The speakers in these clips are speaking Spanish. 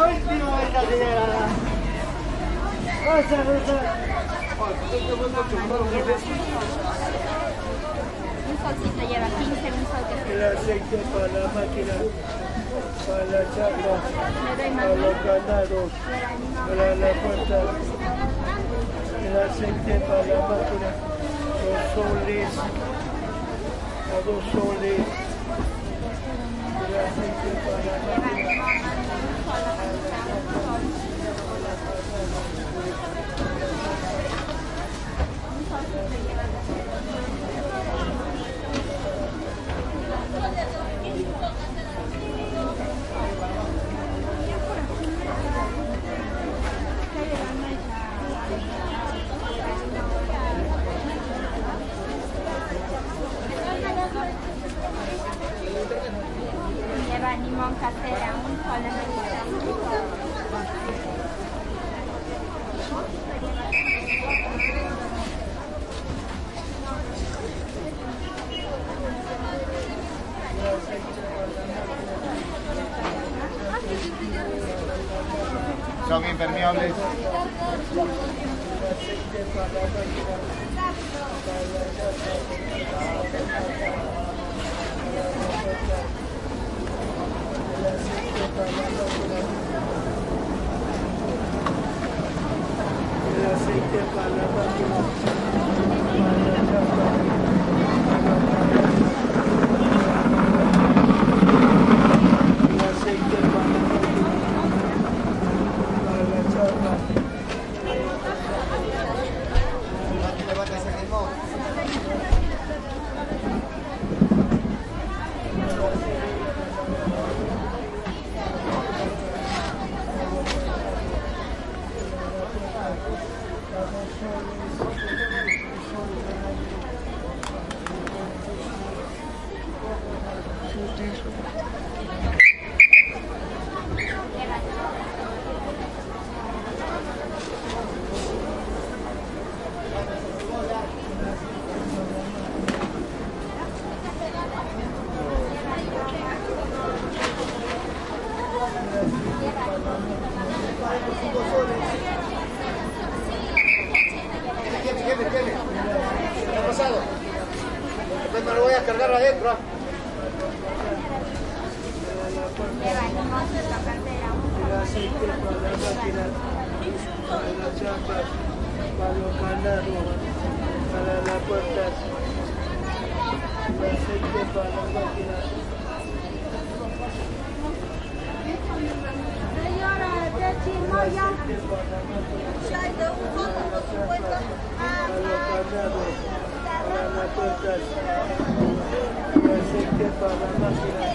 última esta señora. Pasa, Un solcito lleva 15, un sol que el aceite para la máquina, para la chapa, para los candados, para la puerta, el aceite para la máquina, 2 soles, a 2 soles, el aceite para la máquina. lleva limón casera, un sol de Son impermeables. El aceite para la máquina, el aceite para la máquina, para la chapa. Levanta ese limón. ¿Qué? ¿Qué ha pasado? Después me lo voy a cargar adentro. lleva limón casera, El aceite para la máquina, para la chapa, para los candados, para las puertas. El aceite para la máquina. Señora, de Chimoya, ¿hay de un fondo, por supuesto? Para los candados, para las puertas. El aceite para la máquina.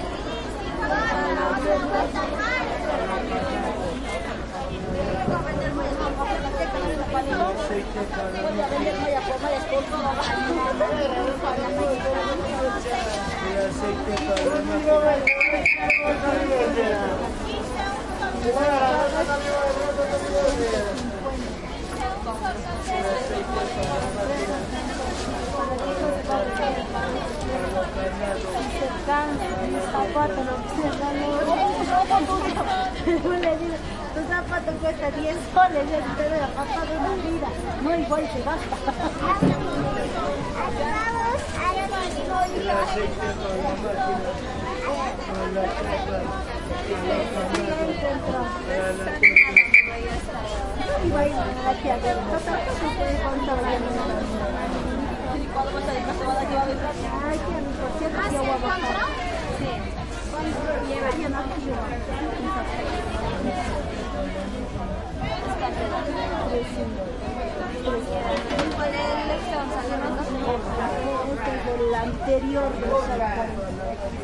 Tu zapato cuesta 10 soles, ya te voy a pasar una vida. No, igual se gasta. El anterior de